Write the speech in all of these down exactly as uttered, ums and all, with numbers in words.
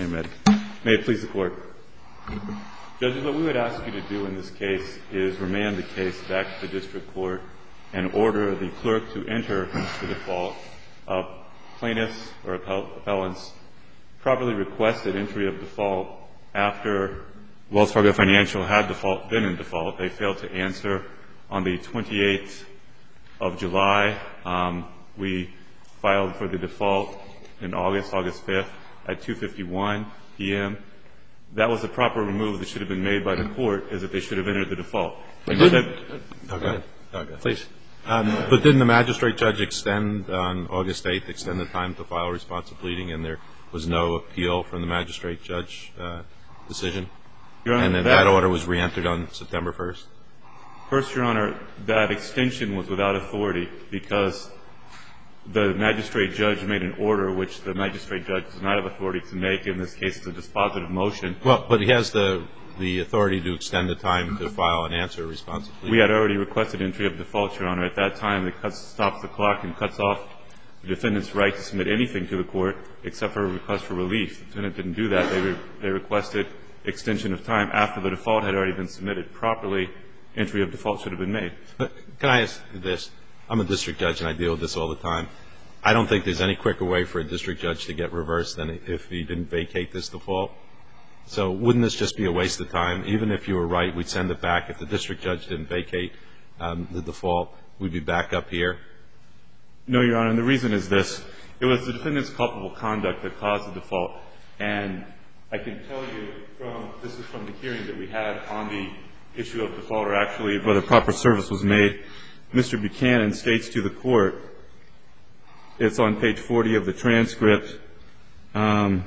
I'm ready. May it please the Court. Judges, what we would ask you to do in this case is remand the case back to the District Court and order the clerk to enter the default of plaintiffs or appellants properly requested entry of default after Wells Fargo Financial had default, been in default. They failed to answer on the twenty-eighth of July. Um, we filed for the default in August, August fifth at two fifty-one p m That was the proper move that should have been made by the court, is that they should have entered the default. But didn't, okay. Okay. Please. Um, but didn't the magistrate judge extend on August eighth, extend the time to file a responsive pleading, and there was no appeal from the magistrate judge uh, decision? Your Honor, and then that, that order was re-entered on September first? First, Your Honor, that extension was without authority because the magistrate judge made an order which the magistrate judge does not have authority to make. In this case, it's a dispositive motion. Well, but he has the the authority to extend the time to file and answer a responsive pleading. We had already requested entry of default, Your Honor. At that time, it cuts, stops the clock and cuts off the defendant's right to submit anything to the court except for a request for relief. The defendant didn't do that. They, re, they requested extension of time after the default had already been submitted. Properly, entry of default should have been made. But can I ask this? I'm a district judge and I deal with this all the time. I don't think there's any quicker way for a district judge to get reversed than if he didn't vacate this default. So wouldn't this just be a waste of time? Even if you were right, we'd send it back. If the district judge didn't vacate um, the default, we'd be back up here. No, Your Honor, and the reason is this. It was the defendant's culpable conduct that caused the default. And I can tell you from, this is from the hearing that we had on the issue of default, or actually whether proper service was made. Mister Buchanan states to the court, it's on page forty of the transcript, um,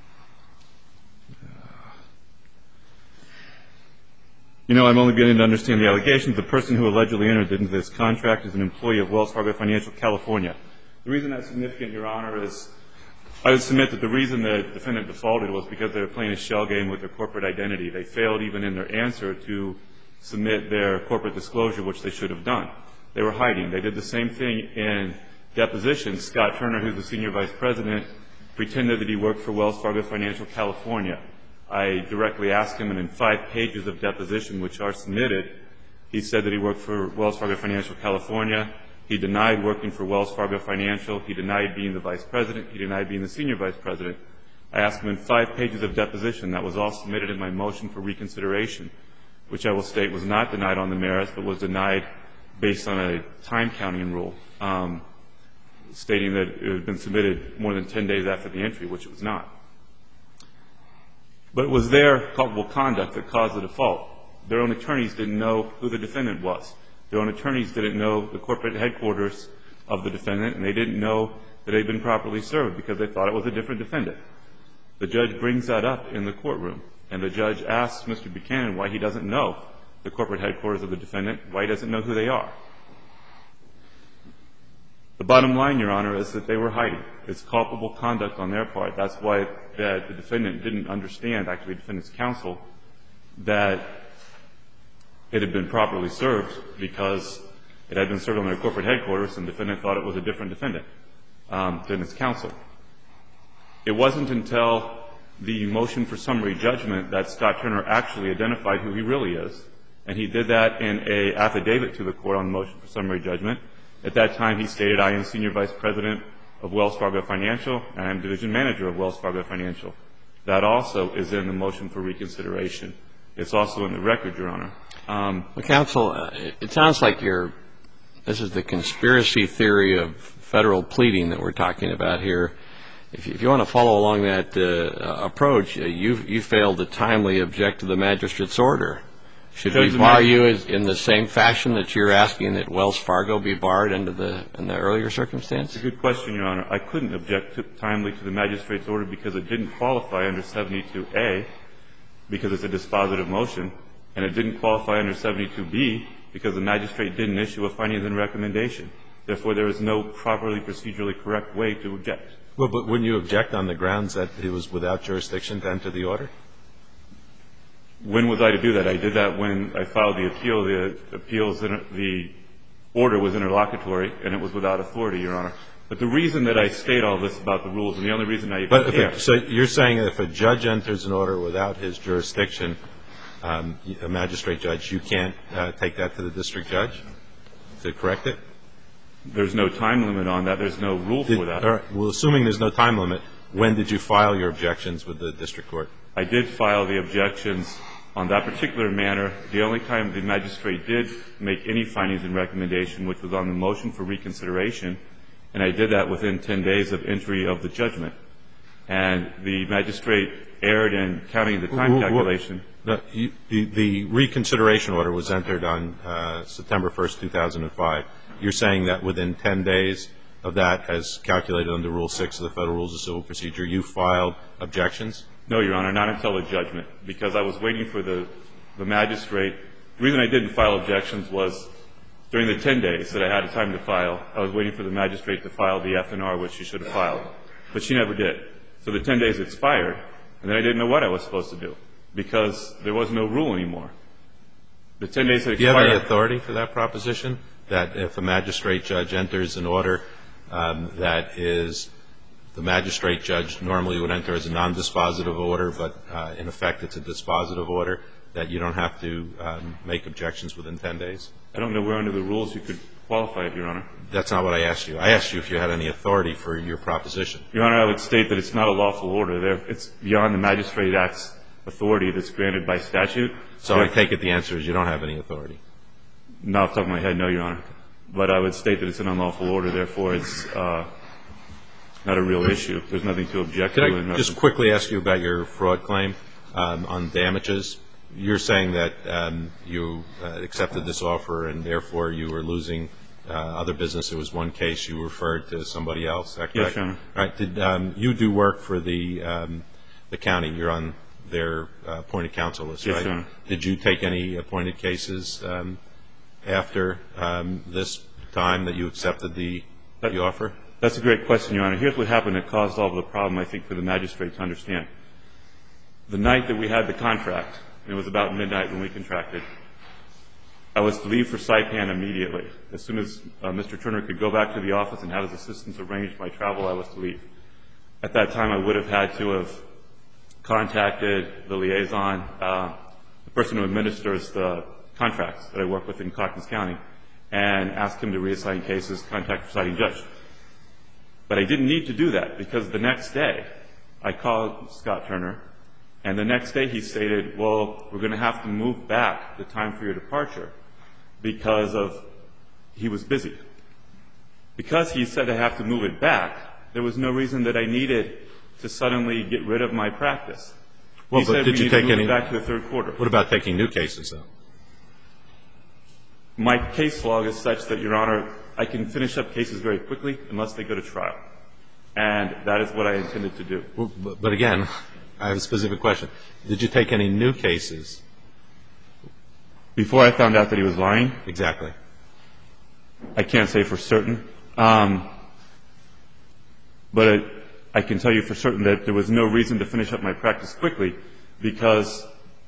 you know, I'm only beginning to understand the allegations. The person who allegedly entered into this contract is an employee of Wells Fargo Financial, California. The reason that's significant, Your Honor, is I would submit that the reason the defendant defaulted was because they were playing a shell game with their corporate identity. They failed even in their answer to submit their corporate disclosure, which they should have done. They were hiding. They did the same thing in deposition. Scott Turner, who's the senior vice president, pretended that he worked for Wells Fargo Financial, California. I directly asked him, and in five pages of deposition, which are submitted, he said that he worked for Wells Fargo Financial, California. He denied working for Wells Fargo Financial. He denied being the vice president. He denied being the senior vice president. I asked him in five pages of deposition. That was all submitted in my motion for reconsideration, which I will state was not denied on the merits, but was denied based on a time-counting rule, um, stating that it had been submitted more than ten days after the entry, which it was not. But it was their culpable conduct that caused the default. Their own attorneys didn't know who the defendant was. Their own attorneys didn't know the corporate headquarters of the defendant, and they didn't know that they'd been properly served because they thought it was a different defendant. The judge brings that up in the courtroom, and the judge asks Mister Buchanan why he doesn't know the corporate headquarters of the defendant, why he doesn't know who they are. The bottom line, Your Honor, is that they were hiding. It's culpable conduct on their part. That's why the, the defendant didn't understand, actually the defendant's counsel, that it had been properly served because it had been served on their corporate headquarters and the defendant thought it was a different defendant um, than its counsel. It wasn't until the motion for summary judgment that Scott Turner actually identified who he really is, and he did that in an affidavit to the court on the motion for summary judgment. At that time, he stated, I am Senior Vice President of Wells Fargo Financial, and I am Division Manager of Wells Fargo Financial. That also is in the motion for reconsideration. It's also in the record, Your Honor. Um, well, counsel, uh, it sounds like you're, this is the conspiracy theory of federal pleading that we're talking about here. If you, if you want to follow along that uh, approach, uh, you you failed to timely object to the magistrate's order. Should we bar you as, in the same fashion that you're asking that Wells Fargo be barred under the in the earlier circumstance? It's a good question, Your Honor. I couldn't object to, timely to the magistrate's order because it didn't qualify under seventy-two A because it's a dispositive motion, and it didn't qualify under seventy-two B because the magistrate didn't issue a findings and recommendation. Therefore, there is no properly procedurally correct way to object. Well, but wouldn't you object on the grounds that it was without jurisdiction to enter the order? When was I to do that? I did that when I filed the appeal. The appeals, the order was interlocutory, and it was without authority, Your Honor. But the reason that I state all this about the rules, and the only reason I even but care. Okay, so you're saying that if a judge enters an order without his jurisdiction, um, a magistrate judge, you can't uh, take that to the district judge to correct it? There's no time limit on that. There's no rule Did, for that. all right, well, assuming there's no time limit, when did you file your objections with the district court? I did file the objections on that particular manner. The only time the magistrate did make any findings and recommendation, which was on the motion for reconsideration, and I did that within ten days of entry of the judgment. And the magistrate erred in counting the time calculation. The, the, the reconsideration order was entered on uh, September first, two thousand five. You're saying that within ten days of that, as calculated under Rule six of the Federal Rules of Civil Procedure, you filed objections? No, Your Honor, not until the judgment, because I was waiting for the, the magistrate. The reason I didn't file objections was during the ten days that I had time to file, I was waiting for the magistrate to file the F N R, which she should have filed. But she never did. So the ten days expired, and then I didn't know what I was supposed to do, because there was no rule anymore. The ten days had expired. Do you have any authority for that proposition, that if a magistrate judge enters an order um, that is the magistrate judge normally would enter as a non-dispositive order, but uh, in effect it's a dispositive order, that you don't have to um, make objections within ten days? I don't know where under the rules you could qualify it, Your Honor. That's not what I asked you. I asked you if you had any authority for your proposition. Your Honor, I would state that it's not a lawful order. There, it's beyond the Magistrate Act's authority that's granted by statute. So I take it the answer is you don't have any authority. Not off the top of my head, no, Your Honor. But I would state that it's an unlawful order, therefore it's uh, not a real issue. There's nothing to object to. Could I just quickly ask you about your fraud claim um, on damages? You're saying that um, you uh, accepted this offer and therefore you were losing uh, other business. There was one case you referred to somebody else. Is that correct? Yes, Your Honor. All right. Did um, you do work for the um, the county? You're on their uh, appointed counsel list, right? Yes, Your Honor. Did you take any appointed cases um, after um, this time that you accepted the, the offer? That's a great question, Your Honor. Here's what happened that caused all of the problem, I think, for the magistrate to understand. The night that we had the contract, and it was about midnight when we contracted, I was to leave for Saipan immediately. As soon as uh, Mister Turner could go back to the office and have his assistants arrange my travel, I was to leave. At that time, I would have had to have contacted the liaison, uh, the person who administers the contracts that I work with in Calkins County, and ask him to reassign cases, contact the presiding judge. But I didn't need to do that, because the next day I called Scott Turner, and the next day he stated, well, we're going to have to move back the time for your departure because of he was busy. Because he said I have to move it back, there was no reason that I needed to suddenly get rid of my practice. Well, he but said did we you need to take move any? it back to the third quarter. What about taking new cases, though? My case log is such that, Your Honor, I can finish up cases very quickly unless they go to trial. And that is what I intended to do. Well, but, but again, I have a specific question. Did you take any new cases? Before I found out that he was lying? Exactly. I can't say for certain. Um, but it, I can tell you for certain that there was no reason to finish up my practice quickly because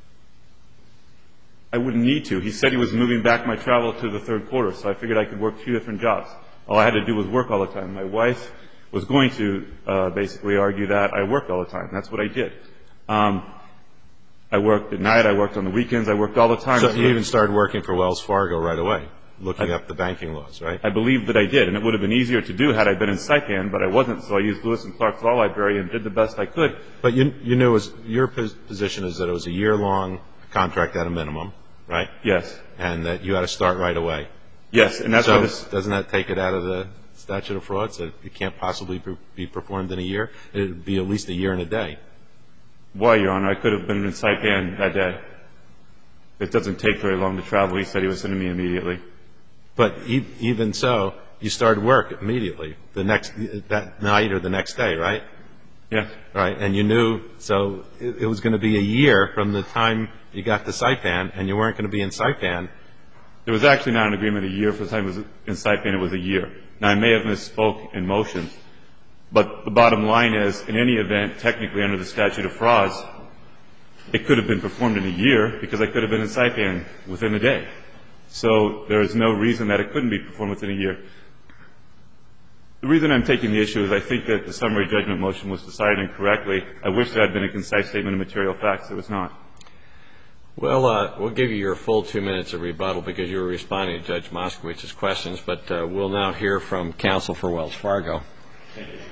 I wouldn't need to. He said he was moving back my travel to the third quarter, so I figured I could work two different jobs. All I had to do was work all the time. My wife was going to uh, basically argue that I worked all the time. That's what I did. Um, I worked at night. I worked on the weekends. I worked all the time. So you even started working for Wells Fargo right away, looking I, up the banking laws, right? I believe that I did, and it would have been easier to do had I been in Saipan, but I wasn't, so I used Lewis and Clark's Law Library and did the best I could. But you, you knew it was, your position is that it was a year-long contract at a minimum, right? Yes. And that you had to start right away. Yes, and that's so what this... doesn't that take it out of the statute of frauds, that it can't possibly be performed in a year? It would be at least a year and a day. Why, Your Honor? I could have been in Saipan that day. It doesn't take very long to travel. He said he was sending me immediately. But e- even so, you started work immediately, the next that night or the next day, right? Yes. Right, and you knew, so it, it was going to be a year from the time you got to Saipan, and you weren't going to be in Saipan. There was actually not an agreement a year for the time it was in Saipan. It was a year. Now, I may have misspoke in motion, but the bottom line is, in any event, technically under the statute of frauds, it could have been performed in a year because I could have been in Saipan within a day. So there is no reason that it couldn't be performed within a year. The reason I'm taking the issue is I think that the summary judgment motion was decided incorrectly. I wish there had been a concise statement of material facts. It was not. Well, uh, we'll give you your full two minutes of rebuttal because you were responding to Judge Moskowitz's questions, but uh, we'll now hear from counsel for Wells Fargo. Thank you.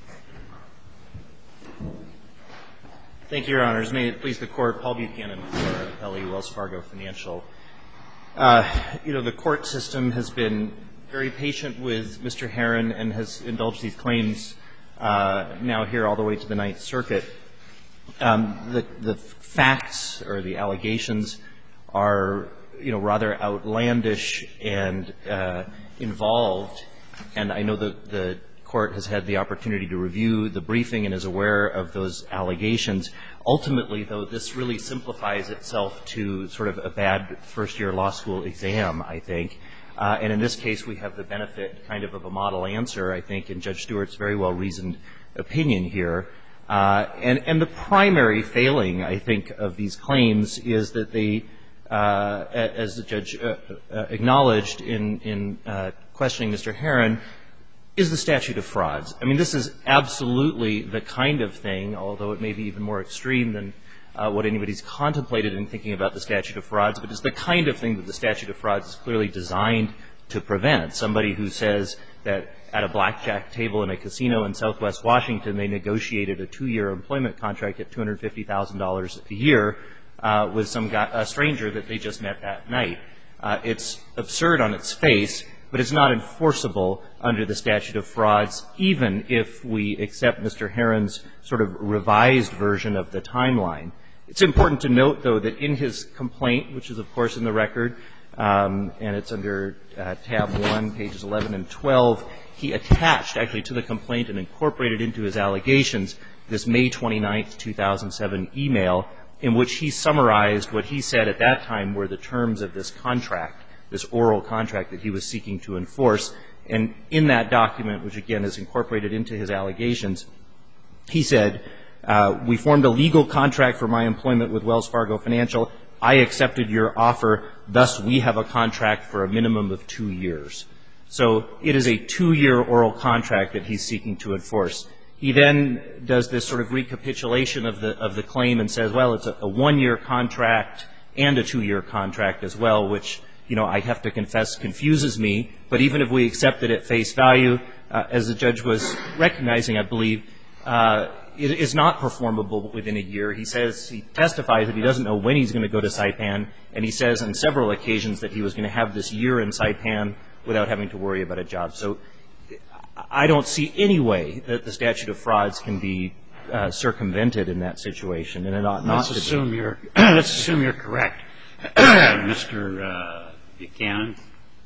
Thank you, Your Honors. May it please the Court, Paul Buchanan for L E Wells Fargo Financial. Uh, you know, the court system has been very patient with Mister Herron and has indulged these claims uh, now here all the way to the Ninth Circuit. Um, the, the facts or the allegations are, you know, rather outlandish and uh, involved, and I know that the Court has had the opportunity to review the briefing and is aware of those allegations. Ultimately, though, this really simplifies itself to sort of a bad first-year law school exam, I think. Uh, and in this case, we have the benefit kind of of a model answer, I think, in Judge Stewart's very well-reasoned opinion here. Uh, and, and the primary failing, I think, of these claims is that they, uh, as the judge uh, uh, acknowledged in, in uh, questioning Mister Herron, is the statute of frauds. I mean, this is absolutely the kind of thing, although it may be even more extreme than uh, what anybody's contemplated in thinking about the statute of frauds, but it's the kind of thing that the statute of frauds is clearly designed to prevent. Somebody who says that at a blackjack table in a casino in Southwest Washington, they negotiated a two-year employment contract at two hundred fifty thousand dollars a year uh, with some guy, a stranger that they just met that night. Uh, it's absurd on its face, but it's not enforceable under the statute of frauds, even if we accept Mister Herron's sort of revised version of the timeline. It's important to note, though, that in his complaint, which is, of course, in the record, um, and it's under uh, tab one, pages eleven and twelve, he attached, actually, to the complaint and incorporated into his allegations this May twenty-ninth, two thousand seven email in which he summarized what he said at that time were the terms of this contract, this oral contract that he was seeking to enforce. And in that document, which again is incorporated into his allegations, he said, uh, we formed a legal contract for my employment with Wells Fargo Financial. I accepted your offer. Thus, we have a contract for a minimum of two years. So it is a two-year oral contract that he's seeking to enforce. He then does this sort of recapitulation of the, of the claim and says, well, it's a, a one-year contract and a two-year contract as well, which, you know, I have to confess confuses me. But even if we accept it at face value, uh, as the judge was recognizing, I believe, uh, it is not performable within a year. He says, he testifies that he doesn't know when he's going to go to Saipan, and he says on several occasions that he was going to have this year in Saipan without having to worry about a job. So I don't see any way that the statute of frauds can be uh, circumvented in that situation, and it ought not let's to assume be. You're, let's assume you're correct, Mister Uh, Buchanan.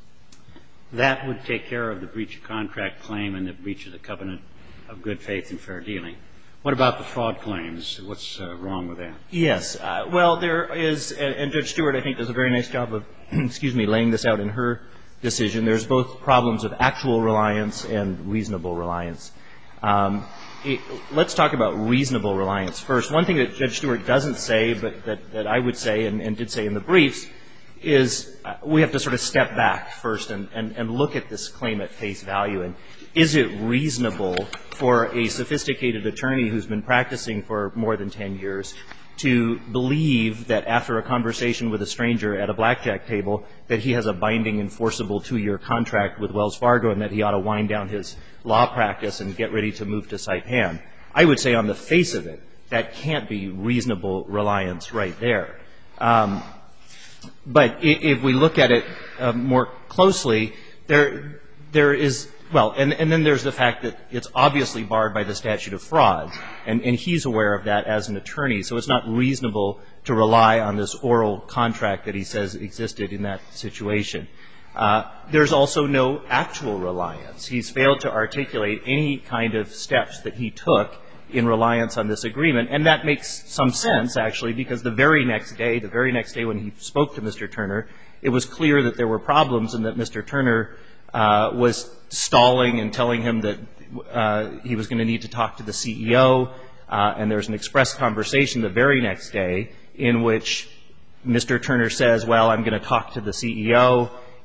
That would take care of the breach of contract claim and the breach of the covenant of good faith and fair dealing. What about the fraud claims? What's uh, wrong with that? Yes. Uh, well, there is, and, and Judge Stewart, I think, does a very nice job of, excuse me, laying this out in her decision. There's both problems of actual reliance and reasonable reliance. Um, it, let's talk about reasonable reliance first. One thing that Judge Stewart doesn't say, but that, that I would say and, and did say in the briefs, is uh, we have to sort of step back first and, and, and look at this claim at face value. And is it reasonable for a sophisticated attorney who's been practicing for more than ten years to believe that after a conversation with a stranger at a blackjack table that he has a binding, enforceable two-year contract with Wells Fargo and that he ought to wind down his law practice and get ready to move to Saipan? I would say on the face of it, that can't be reasonable reliance right there. Um, but if we look at it uh, more closely, there there is Well, and, and then there's the fact that it's obviously barred by the statute of frauds, and, and he's aware of that as an attorney, so it's not reasonable to rely on this oral contract that he says existed in that situation. Uh, there's also no actual reliance. He's failed to articulate any kind of steps that he took in reliance on this agreement, and that makes some sense, actually, because the very next day, the very next day when he spoke to Mister Turner, it was clear that there were problems and that Mister Turner uh, was stalling and telling him that uh, he was going to need to talk to the C E O, uh, and there's an express conversation the very next day in which Mister Turner says, well, I'm going to talk to the C E O,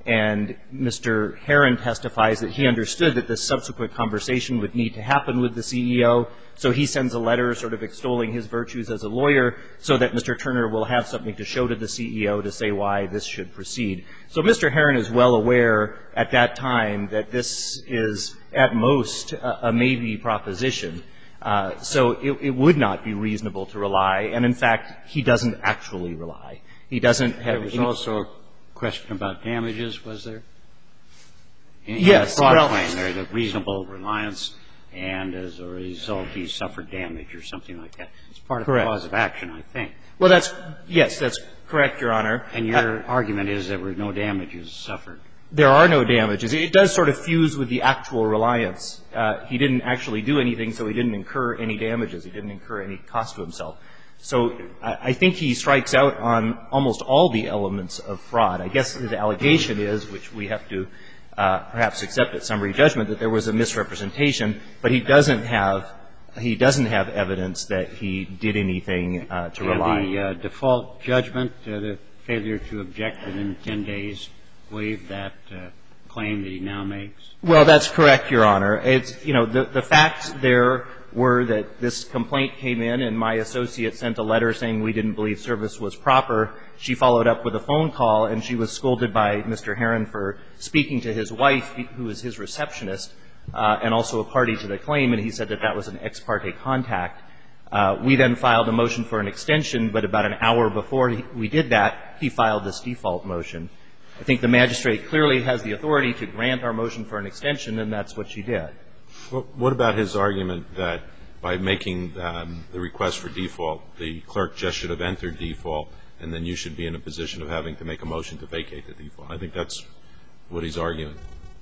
And Mister Herron testifies that he understood that this subsequent conversation would need to happen with the C E O, so he sends a letter sort of extolling his virtues as a lawyer so that Mister Turner will have something to show to the C E O to say why this should proceed. So Mister Herron is well aware at that time that this is at most a, a maybe proposition. Uh, so it, it would not be reasonable to rely, and in fact, he doesn't actually rely. He doesn't have There was any also a question about damages, was there? In, yes. In the fraud well, claim, there's a reasonable reliance, and as a result, he suffered damage or something like that. It's part of correct. the cause of action, I think. Well, that's yes, that's correct, Your Honor. And your uh, argument is there were no damages suffered. There are no damages. It does sort of fuse with the actual reliance. Uh, he didn't actually do anything, so he didn't incur any damages. He didn't incur any cost to himself. So I, I think he strikes out on almost all the elements of fraud. I guess his allegation is, which we have to uh, perhaps accept at summary judgment, that there was a misrepresentation, but he doesn't have he doesn't have evidence that he did anything uh, to and rely. the uh, default judgment, uh, the failure to object within ten days, waived that uh, claim that he now makes? Well, that's correct, Your Honor. It's, you know, the, the facts there were that this complaint came in and my associate sent a letter saying we didn't believe service was proper. She followed up with a phone call, and she was scolded by Mister Herron for speaking to his wife, who is his receptionist, uh, and also a party to the claim, and he said that that was an ex parte contact. Uh, we then filed a motion for an extension, but about an hour before he, we did that, he filed this default motion. I think the magistrate clearly has the authority to grant our motion for an extension, and that's what she did. Well, what about his argument that by making um, the request for default, the clerk just should have entered default, and then you should be in a position of having to make a motion to vacate the default? I think that's what he's arguing.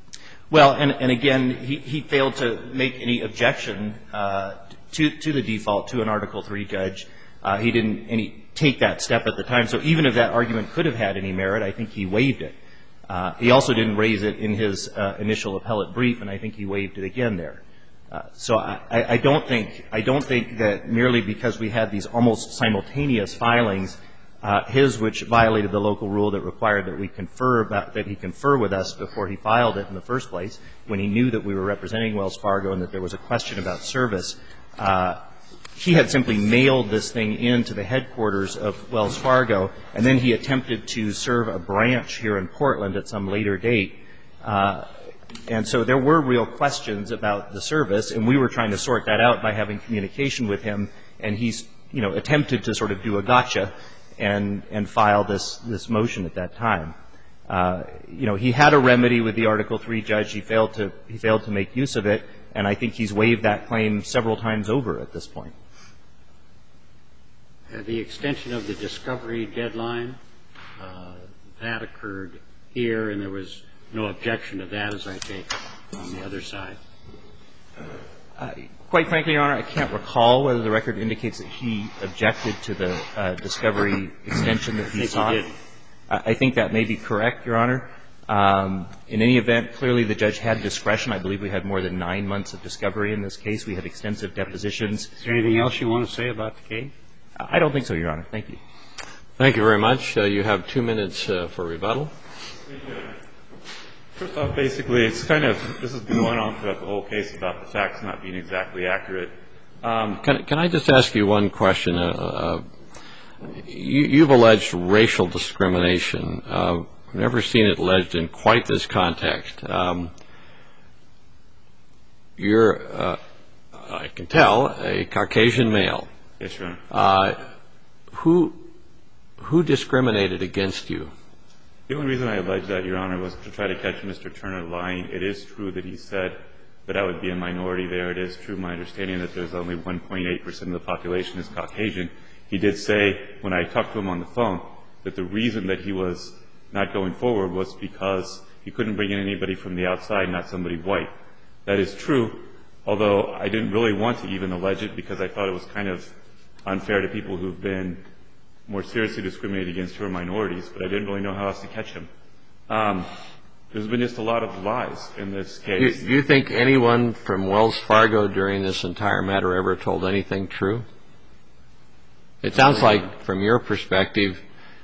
Well, and, and again, he, he failed to make any objection uh, to, to the default to an Article three judge. Uh, he didn't any, take that step at the time. So even if that argument could have had any merit, I think he waived it. Uh, he also didn't raise it in his uh, initial appellate brief, and I think he waived it again there. Uh, so I, I don't think I don't think that merely because we had these almost simultaneous filings, uh, his which violated the local rule that required that we confer about, that he confer with us before he filed it in the first place, when he knew that we were representing Wells Fargo and that there was a question about service. Uh, he had simply mailed this thing into the headquarters of Wells Fargo, and then he attempted to serve a branch here in Portland at some later date. Uh, and so there were real questions about the service, and we were trying to sort that out by having communication with him, and he's, you know, attempted to sort of do a gotcha and, and file this, this motion at that time. Uh, you know, he had a remedy with the Article three judge. He failed to, he failed to make use of it, and I think he's waived that claim several times over at this point. Uh, the extension of the discovery deadline, uh, that occurred here, and there was no objection to that, as I take on the other side. Uh, quite frankly, Your Honor, I can't recall whether the record indicates that he objected to the uh, discovery extension that he sought. I think he did. I think that may be correct, Your Honor. Um, in any event, clearly the judge had discretion. I believe we had more than nine months of discovery in this case. We had extensive depositions. Is there anything else you want to say about the case? I don't think so, Your Honor. Thank you. Thank you very much. Uh, you have two minutes uh, for rebuttal. First off, basically, it's kind of, this has been going on throughout the whole case about the facts not being exactly accurate. Um, Can, can I just ask you one question? Uh, uh, you, you've alleged racial discrimination. Uh, I've never seen it alleged in quite this context. Um, you're, uh, I can tell, a Caucasian male. yes, Your Honor. Uh, who, who discriminated against you? The only reason I alleged that, Your Honor, was to try to catch Mister Turner lying. It is true that he said that I would be a minority there. It is true, my understanding, that there's only one point eight percent of the population is Caucasian. He did say, when I talked to him on the phone, that the reason that he was not going forward was because he couldn't bring in anybody from the outside, not somebody white. That is true, although I didn't really want to even allege it because I thought it was kind of unfair to people who've been more seriously discriminated against who are minorities, but I didn't really know how else to catch him. Um, there's been just a lot of lies in this Do case. you, do you think anyone from Wells Fargo during this entire matter ever told anything true? It sounds like, from your perspective,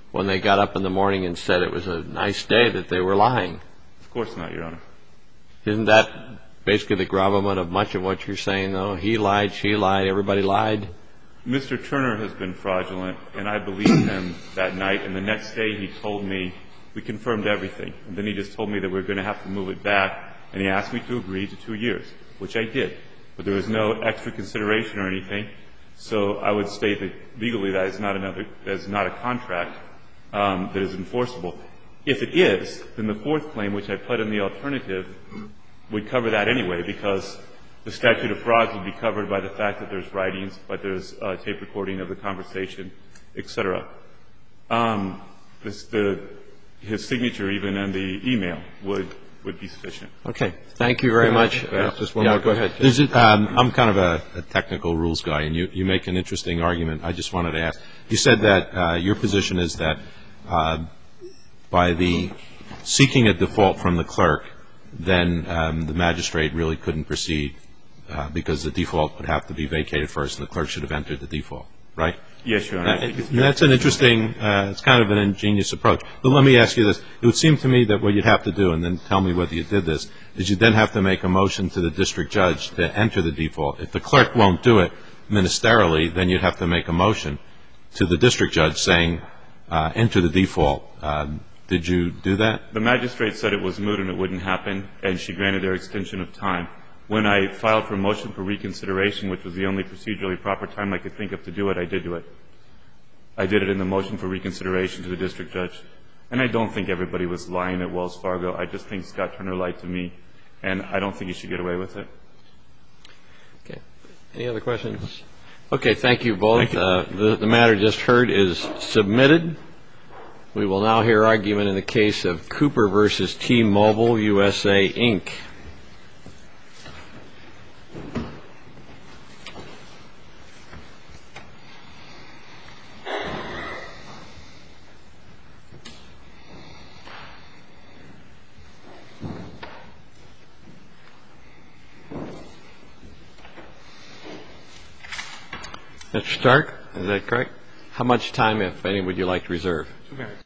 when they got up in the morning and said it was a nice day that they were lying? Of course not, Your Honor. Isn't that basically the gravamen of much of what you're saying, though? He lied, she lied, everybody lied? Mister Turner has been fraudulent, and I believed him that night. And the next day he told me, we confirmed everything. And then he just told me that we we're going to have to move it back, and he asked me to agree to two years, which I did. But there was no extra consideration or anything. So I would state that legally that is not another, that is not a contract um, that is enforceable. If it is, then the fourth claim, which I put in the alternative, would cover that anyway, because the statute of frauds would be covered by the fact that there's writings, but there's uh, tape recording of the conversation, et cetera. Um, this, the, his signature, even in the email, would would be sufficient. Okay. Thank you very much. Uh, just one yeah, more. go ahead. Is it, um, I'm kind of a, a technical rules guy, and you, you make an interesting argument. I just wanted to ask. You said that uh, your position is that uh, by the seeking a default from the clerk, then um, the magistrate really couldn't proceed uh, because the default would have to be vacated first, and the clerk should have entered the default, right? Yes, Your Honor. Uh, that's an interesting, uh, it's kind of an ingenious approach. But let me ask you this. It would seem to me that what you'd have to do, and then tell me whether you did this, is you'd then have to make a motion to the district judge to enter the default. If the clerk won't do it ministerially, then you'd have to make a motion to the district judge saying, uh, enter the default. Um, did you do that? The magistrate said it was moot and it wouldn't happen, and she granted their extension of time. When I filed for a motion for reconsideration, which was the only procedurally proper time I could think of to do it, I did do it. I did it in the motion for reconsideration to the district judge. And I don't think everybody was lying at Wells Fargo. I just think Scott Turner lied to me, and I don't think he should get away with it. Okay. Any other questions? Okay. Thank you both. Thank you. Uh, the, the matter just heard is submitted. We will now hear argument in the case of Cooper versus T-Mobile U S A, Incorporated. Mister Stark, is that correct? How much time, if any, would you like to reserve? Two minutes.